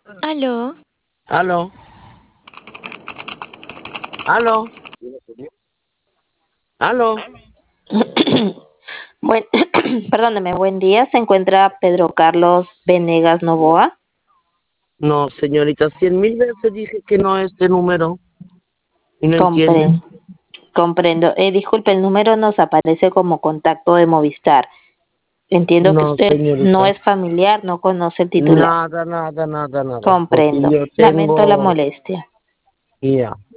Aló. Aló, aló, aló. Buen, perdóneme, buen día. Se encuentra Pedro Carlos Venegas Novoa. No, señorita, 100.000 veces dije que no es este número y no entiende. Comprendo. Comprendo. Disculpe, el número nos aparece como contacto de Movistar. Entiendo que No, usted no señorita, es familiar, no conoce el titular. nada, nada, nada, nada, porque Comprendo. yo Lamento la tengo, molestia. ya.